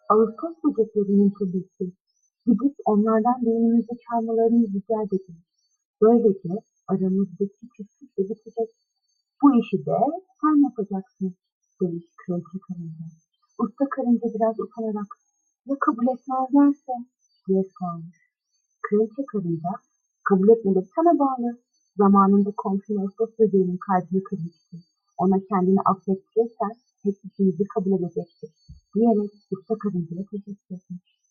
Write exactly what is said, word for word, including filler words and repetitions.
Ağustos böceklerinin tabiisi. Gidip onlardan düğünümüzü çalmalarını rica dedim. Böylece aramızdaki küslük de bitecek. Bu işi de sen yapacaksın, demiş kraliçe karınca. Usta karınca biraz utanarak, ya kabul etmezlerse, diye sormuş. Kraliçe karınca, kabul etmeleri sana bağlı. Zamanında komşun Ağustos böceğinin kalbini kırmıştı. Ona kendini affettirirsen teklifimizi kabul edecektir, diyerek usta karıncaya teşekkür etmiş.